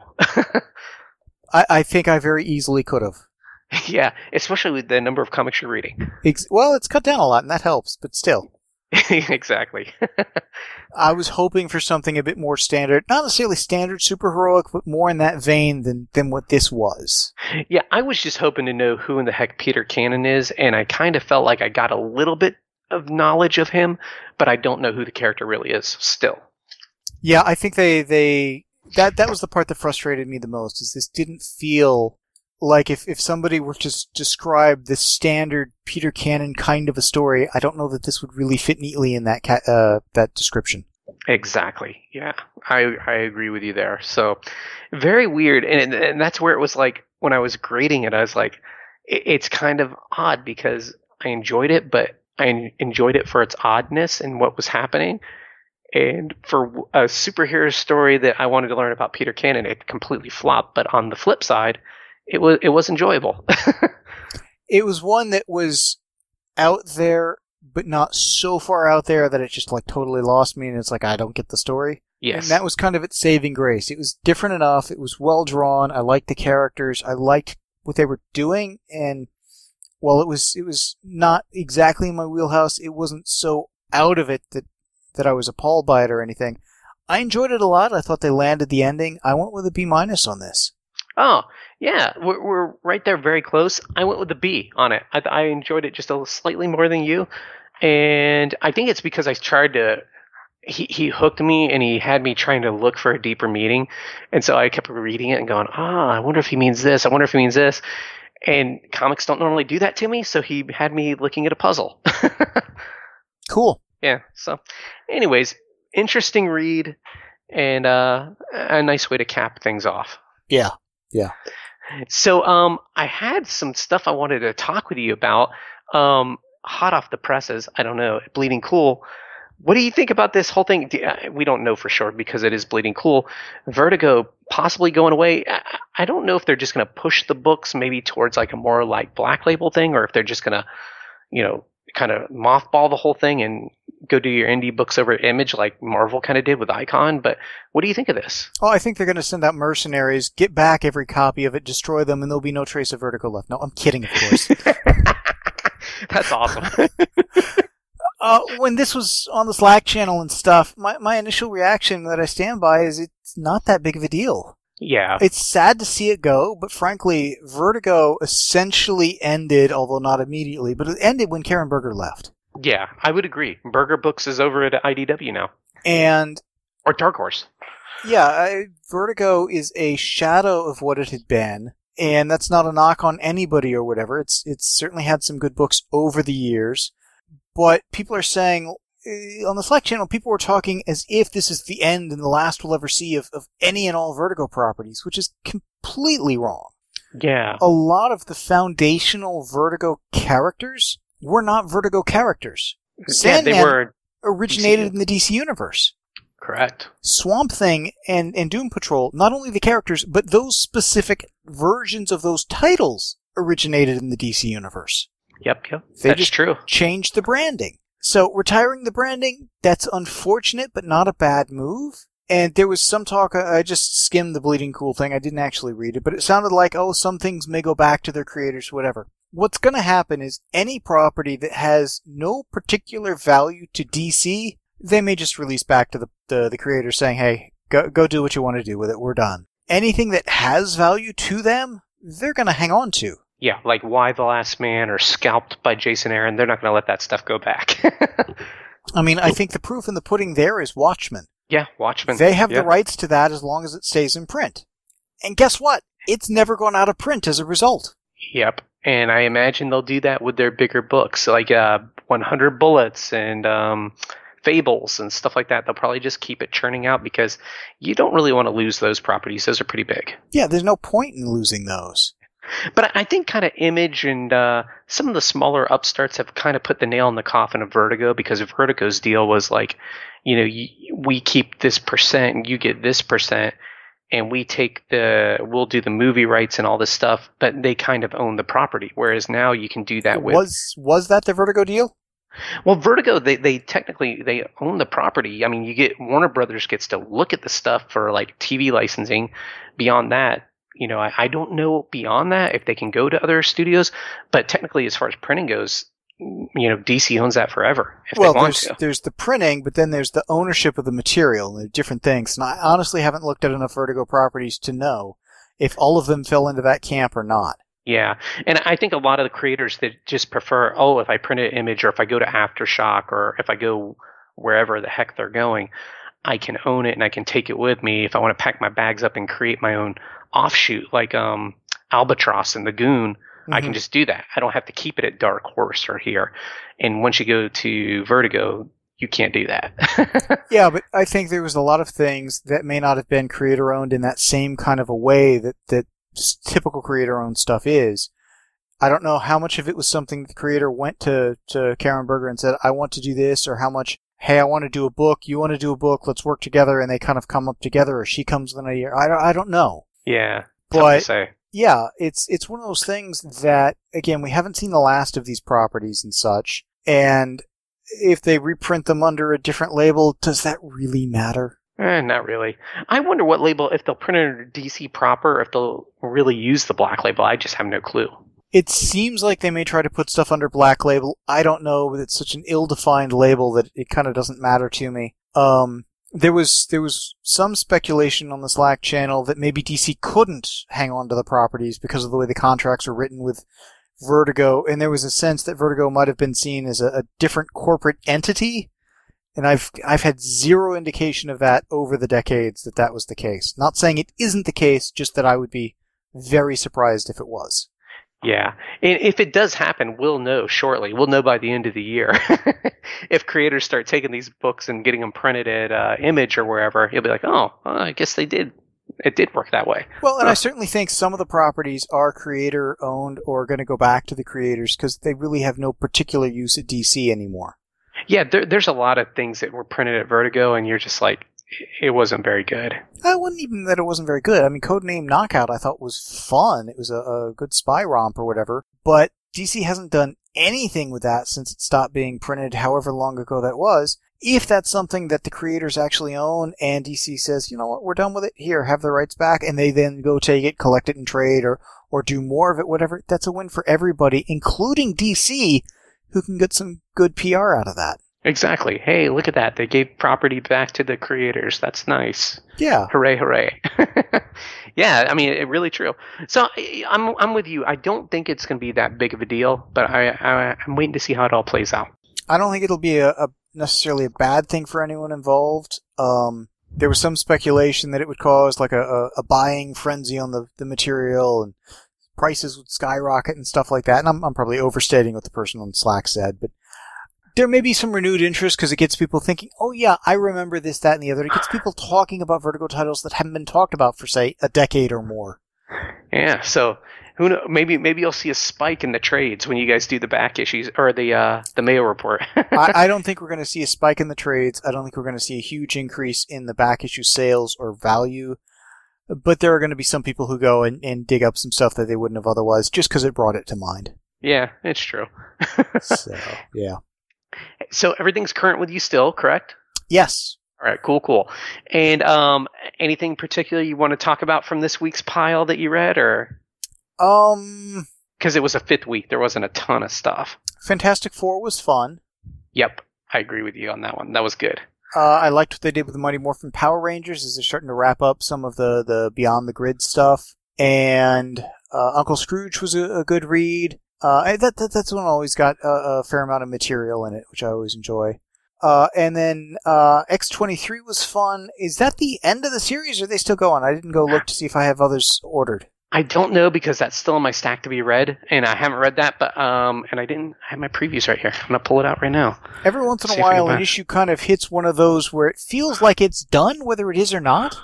I think I very easily could have. Yeah, especially with the number of comics you're reading. Well, it's cut down a lot, and that helps, but still. Exactly. I was hoping for something a bit more standard. Not necessarily standard superheroic, but more in that vein than what this was. Yeah, I was just hoping to know who in the heck Peter Cannon is, and I kind of felt like I got a little bit of knowledge of him, but I don't know who the character really is still. Yeah, I think that was the part that frustrated me the most, is this didn't feel like if somebody were to describe the standard Peter Cannon kind of a story, I don't know that this would really fit neatly in that description. Exactly. Yeah, I agree with you there. So very weird, and that's where it was like when I was grading it, I was like, it's kind of odd because I enjoyed it, but I enjoyed it for its oddness and what was happening. And for a superhero story that I wanted to learn about Peter Cannon, it completely flopped. But on the flip side, it was enjoyable. It was one that was out there, but not so far out there that it just like totally lost me, and it's like I don't get the story. Yes. And that was kind of its saving grace. It was different enough. It was well drawn. I liked the characters. I liked what they were doing, and while it was not exactly in my wheelhouse, it wasn't so out of it that I was appalled by it or anything. I enjoyed it a lot. I thought they landed the ending. I went with a B- on this. Oh, yeah, we're right there, very close. I went with the B on it. I enjoyed it just a slightly more than you, and I think it's because I tried to. He hooked me, and he had me trying to look for a deeper meaning, and so I kept reading it and going, I wonder if he means this. I wonder if he means this. And comics don't normally do that to me, so he had me looking at a puzzle. Cool. Yeah. So, anyways, interesting read, and a nice way to cap things off. Yeah. So, I had some stuff I wanted to talk with you about. Hot off the presses. I don't know. Bleeding Cool. What do you think about this whole thing? We don't know for sure because it is Bleeding Cool. Vertigo possibly going away. I don't know if they're just going to push the books maybe towards like a more like Black Label thing, or if they're just going to, kind of mothball the whole thing and go do your indie books over at Image like Marvel kind of did with Icon. But what do you think of this? Oh, I think they're going to send out mercenaries, get back every copy of it, destroy them, and there'll be no trace of Vertigo left. No, I'm kidding, of course. That's awesome. When this was on the Slack channel and stuff, my initial reaction that I stand by is it's not that big of a deal. Yeah. It's sad to see it go, but frankly, Vertigo essentially ended, although not immediately, but it ended when Karen Berger left. Yeah, I would agree. Berger Books is over at IDW now. Or Dark Horse. Yeah, Vertigo is a shadow of what it had been, and that's not a knock on anybody or whatever. It's certainly had some good books over the years, but people are saying, on the Slack channel, people were talking as if this is the end and the last we'll ever see of any and all Vertigo properties, which is completely wrong. Yeah. A lot of the foundational Vertigo characters were not Vertigo characters. Sandman they were originated in the DC universe. Correct. Swamp Thing and Doom Patrol, not only the characters, but those specific versions of those titles originated in the DC universe. Yep. That's true. Changed the branding. So retiring the branding, that's unfortunate, but not a bad move. And there was some talk, I just skimmed the Bleeding Cool thing, I didn't actually read it, but it sounded like, some things may go back to their creators, whatever. What's going to happen is any property that has no particular value to DC, they may just release back to the creators saying, hey, go do what you want to do with it, we're done. Anything that has value to them, they're going to hang on to. Yeah, like Why the Last Man or Scalped by Jason Aaron, they're not going to let that stuff go back. I mean, I think the proof in the pudding there is Watchmen. Yeah, Watchmen. They have the rights to that as long as it stays in print. And guess what? It's never gone out of print as a result. Yep. And I imagine they'll do that with their bigger books, like 100 Bullets and Fables and stuff like that. They'll probably just keep it churning out because you don't really want to lose those properties. Those are pretty big. Yeah, there's no point in losing those. But I think kind of Image and some of the smaller upstarts have kind of put the nail in the coffin of Vertigo, because Vertigo's deal was like, we keep this percent and you get this percent, and we'll do the movie rights and all this stuff, but they kind of own the property. Whereas now you can do that with. Was that the Vertigo deal? Well, Vertigo, they technically they own the property. I mean, Warner Brothers gets to look at the stuff for like TV licensing. Beyond that, I don't know beyond that if they can go to other studios, but technically, as far as printing goes, DC owns that forever if they want to. There's the printing, but then there's the ownership of the material, and they're different things. And I honestly haven't looked at enough Vertigo properties to know if all of them fell into that camp or not. Yeah, and I think a lot of the creators that just prefer, if I print an Image, or if I go to Aftershock, or if I go wherever the heck they're going, I can own it and I can take it with me if I want to pack my bags up and create my own offshoot, like Albatross and the Goon. Mm-hmm. I can just do that. I don't have to keep it at Dark Horse or here. And once you go to Vertigo, you can't do that. Yeah, but I think there was a lot of things that may not have been creator-owned in that same kind of a way that typical creator-owned stuff is. I don't know how much of it was something the creator went to Karen Berger and said, I want to do this, or how much, hey, I want to do a book, you want to do a book, let's work together, and they kind of come up together, or she comes in a year. I don't know. Yeah, but tough to say. Yeah, it's one of those things that, again, we haven't seen the last of these properties and such, and if they reprint them under a different label, does that really matter? Not really. I wonder what label, if they'll print it under DC proper, if they'll really use the Black Label. I just have no clue. It seems like they may try to put stuff under Black Label. I don't know, but it's such an ill-defined label that it kind of doesn't matter to me. There was some speculation on the Slack channel that maybe DC couldn't hang on to the properties because of the way the contracts were written with Vertigo, and there was a sense that Vertigo might have been seen as a different corporate entity. And I've had zero indication of that over the decades that was the case. Not saying it isn't the case, just that I would be very surprised if it was. Yeah. And if it does happen, we'll know shortly. We'll know by the end of the year. If creators start taking these books and getting them printed at Image or wherever, you'll be like, I guess they did. It did work that way. Well, and I certainly think some of the properties are creator-owned or going to go back to the creators because they really have no particular use at DC anymore. Yeah, there's a lot of things that were printed at Vertigo, and you're just like, it wasn't very good. I wouldn't even that it wasn't very good. I mean, Codename Knockout I thought was fun. It was a good spy romp or whatever. But DC hasn't done anything with that since it stopped being printed however long ago that was. If that's something that the creators actually own and DC says, you know what, we're done with it, here, have the rights back, and they then go take it, collect it in trade, or do more of it, whatever, that's a win for everybody, including DC, who can get some good PR out of that. Exactly. Hey, look at that. They gave property back to the creators. That's nice. Yeah. Hooray, hooray. Yeah, I mean, really true. So I'm with you. I don't think it's going to be that big of a deal, but I'm waiting to see how it all plays out. I don't think it'll be a necessarily a bad thing for anyone involved. There was some speculation that it would cause like a buying frenzy on the material and prices would skyrocket and stuff like that. And I'm probably overstating what the person on Slack said, but there may be some renewed interest because it gets people thinking, oh yeah, I remember this, that, and the other. It gets people talking about Vertigo titles that haven't been talked about for, say, a decade or more. Yeah, so who knows? Maybe you'll see a spike in the trades when you guys do the back issues or the Mayo report. I don't think we're going to see a spike in the trades. I don't think we're going to see a huge increase in the back issue sales or value. But there are going to be some people who go and dig up some stuff that they wouldn't have otherwise just because it brought it to mind. Yeah, it's true. So, yeah. So everything's current with you still, correct? Yes. All right, cool. And anything particular you want to talk about from this week's pile that you read, or? Because it was a fifth week, there wasn't a ton of stuff. Fantastic Four was fun. Yep, I agree with you on that one. That was good. I liked what they did with the Mighty Morphin Power Rangers as they're starting to wrap up some of the Beyond the Grid stuff. And Uncle Scrooge was a good read. That's one always got a fair amount of material in it, which I always enjoy. And then X-23 was fun. Is that the end of the series, or are they still going? I didn't go look to see if I have others ordered. I don't know because that's still in my stack to be read, and I haven't read that. But and I have my previews right here. I'm gonna pull it out right now. Every once in a while, an issue kind of hits one of those where it feels like it's done, whether it is or not.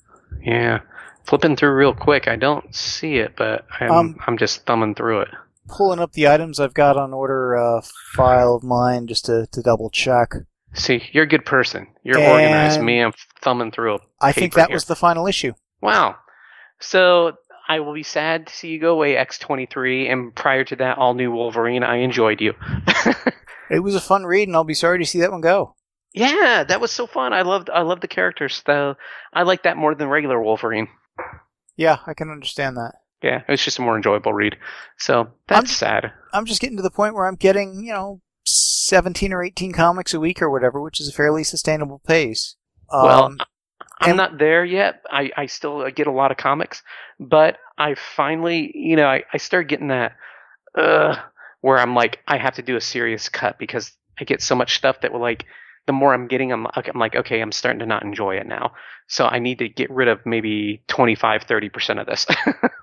Yeah, flipping through real quick, I don't see it, but I'm just thumbing through it. Pulling up the items I've got on order file of mine just to double check. See, you're a good person. You're organized. Me, I'm thumbing through. I think that was the final issue. Wow. So I will be sad to see you go away, X-23. And prior to that, all new Wolverine. I enjoyed you. It was a fun read, and I'll be sorry to see that one go. Yeah, that was so fun. I loved the characters. Though I like that more than regular Wolverine. Yeah, I can understand that. Yeah, it was just a more enjoyable read. So that's sad. I'm just getting to the point where I'm getting, 17 or 18 comics a week or whatever, which is a fairly sustainable pace. Well, I'm not there yet. I still get a lot of comics, but I finally, I started getting that where I'm like, I have to do a serious cut because I get so much stuff that will like, the more I'm getting, I'm like, okay, I'm starting to not enjoy it now. So I need to get rid of maybe 25-30% of this.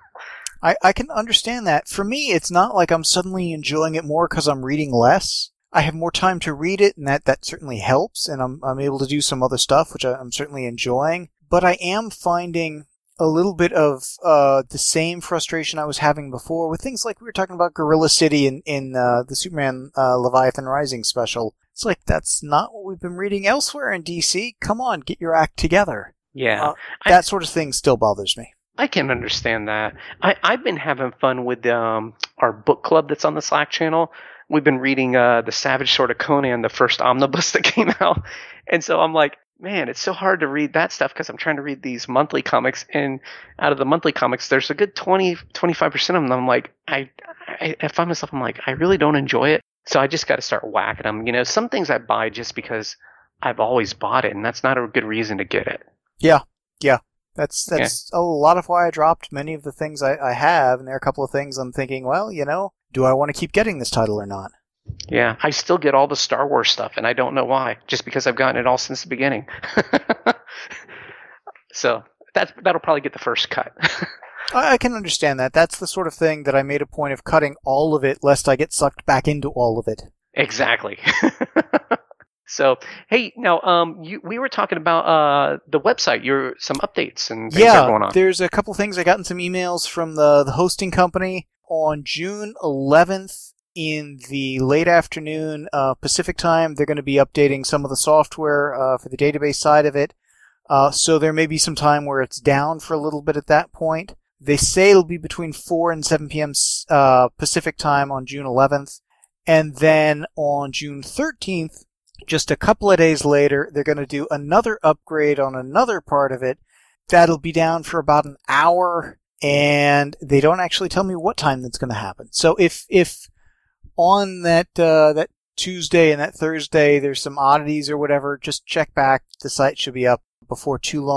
I can understand that. For me, it's not like I'm suddenly enjoying it more because I'm reading less. I have more time to read it, and that certainly helps, and I'm able to do some other stuff, which I'm certainly enjoying. But I am finding a little bit of the same frustration I was having before with things like we were talking about Gorilla City in the Superman Leviathan Rising special. It's like, that's not what we've been reading elsewhere in DC. Come on, get your act together. Yeah. That sort of thing still bothers me. I can understand that. I've been having fun with our book club that's on the Slack channel. We've been reading the Savage Sword of Conan, the first omnibus that came out. And so I'm like, man, it's so hard to read that stuff because I'm trying to read these monthly comics. And out of the monthly comics, there's a good 20-25% of them. I'm like, I find myself, I'm like, I really don't enjoy it. So I just got to start whacking them. Some things I buy just because I've always bought it, and that's not a good reason to get it. Yeah. That's a lot of why I dropped many of the things I have, and there are a couple of things I'm thinking, well, do I want to keep getting this title or not? Yeah, I still get all the Star Wars stuff, and I don't know why, just because I've gotten it all since the beginning. So that'll probably get the first cut. I can understand that. That's the sort of thing that I made a point of cutting all of it, lest I get sucked back into all of it. Exactly. So, hey, now we were talking about the website. Some updates and things are going on. Yeah, there's a couple things. I gotten some emails from the hosting company on June 11th in the late afternoon Pacific time. They're going to be updating some of the software for the database side of it. So there may be some time where it's down for a little bit at that point. They say it'll be between 4 and 7 p.m. Pacific time on June 11th. And then on June 13th, just a couple of days later, they're going to do another upgrade on another part of it. That'll be down for about an hour, and they don't actually tell me what time that's going to happen. So if on that Tuesday and that Thursday there's some oddities or whatever, just check back. The site should be up before too long.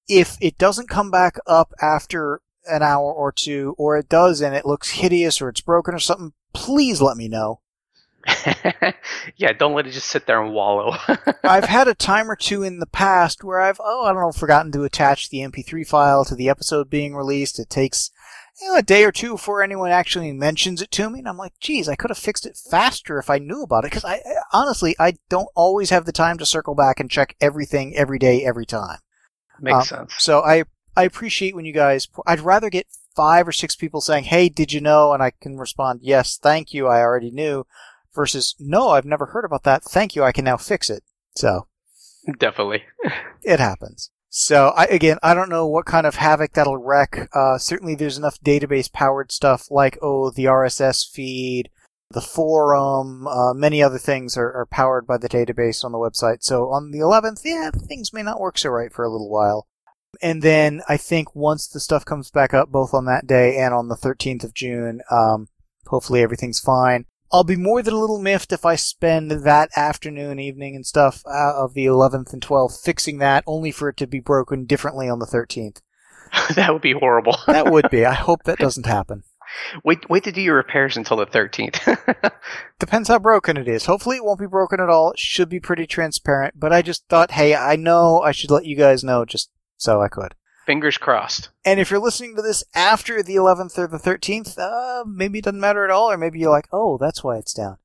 if it doesn't come back up after an hour or two, or it does and it looks hideous or it's broken or something, please let me know. Yeah, don't let it just sit there and wallow. I've had a time or two in the past where I've, forgotten to attach the MP3 file to the episode being released. It takes a day or two before anyone actually mentions it to me, and I'm like, geez, I could have fixed it faster if I knew about it, because honestly, I don't always have the time to circle back and check everything every day, every time. Makes sense. So I appreciate when you guys, I'd rather get 5 or 6 people saying, hey, did you know? And I can respond, yes, thank you, I already knew, versus, no, I've never heard about that, thank you, I can now fix it. So. Definitely. It happens. So, I don't know what kind of havoc that'll wreak. Certainly there's enough database-powered stuff like, the RSS feed, the forum, many other things are powered by the database on the website. So on the 11th, things may not work so right for a little while. And then I think once the stuff comes back up, both on that day and on the 13th of June, hopefully everything's fine. I'll be more than a little miffed if I spend that afternoon, evening, and stuff of the 11th and 12th fixing that, only for it to be broken differently on the 13th. That would be horrible. That would be. I hope that doesn't happen. Wait to do your repairs until the 13th. Depends how broken it is. Hopefully it won't be broken at all. It should be pretty transparent, but I just thought, hey, I know I should let you guys know just so I could. Fingers crossed. And if you're listening to this after the 11th or the 13th, maybe it doesn't matter at all, or maybe you're like, oh, that's why it's down.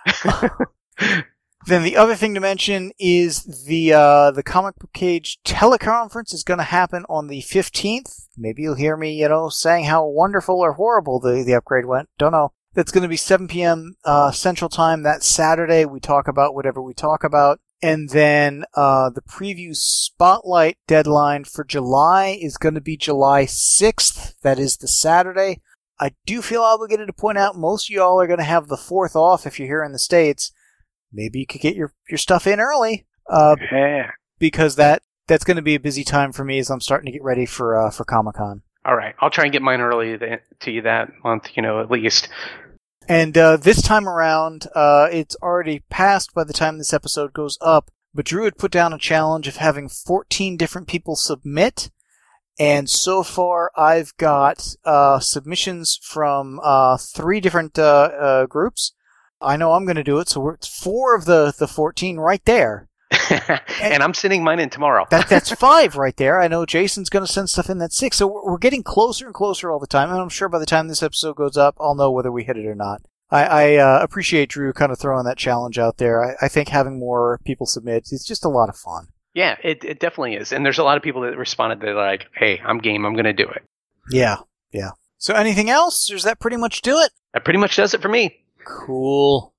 Then the other thing to mention is the Comic Book Cage teleconference is going to happen on the 15th. Maybe you'll hear me, saying how wonderful or horrible the upgrade went. Don't know. That's going to be 7 p.m. Central Time that Saturday. We talk about whatever we talk about. And then the preview spotlight deadline for July is going to be July 6th. That is the Saturday. I do feel obligated to point out most of y'all are going to have the 4th off if you're here in the States. Maybe you could get your stuff in early. Because that's going to be a busy time for me as I'm starting to get ready for Comic-Con. All right. I'll try and get mine early to you that month, at least. And this time around, it's already passed by the time this episode goes up, but Drew had put down a challenge of having 14 different people submit, and so far I've got submissions from 3 different groups. I know I'm going to do it, so it's 4 of the 14 right there. And I'm sending mine in tomorrow. That's 5 right there. I know Jason's going to send stuff in, that's 6. So we're getting closer and closer all the time. And I'm sure by the time this episode goes up, I'll know whether we hit it or not. I appreciate Drew kind of throwing that challenge out there. I think having more people submit is just a lot of fun. Yeah, it definitely is. And there's a lot of people that responded that are like, hey, I'm game. I'm going to do it. Yeah. So anything else? Or does that pretty much do it? That pretty much does it for me. Cool.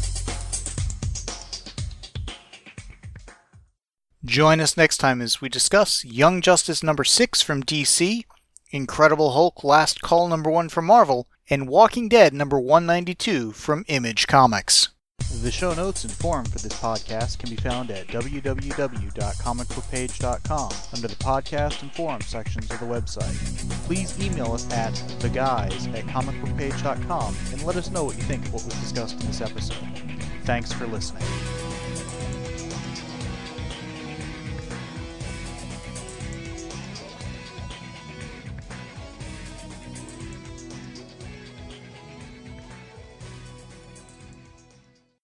Join us next time as we discuss Young Justice number 6 from DC, Incredible Hulk Last Call number 1 from Marvel, and Walking Dead number 192 from Image Comics. The show notes and forum for this podcast can be found at www.comicbookpage.com under the podcast and forum sections of the website. Please email us at theguys@comicbookpage.com and let us know what you think of what was discussed in this episode. Thanks for listening.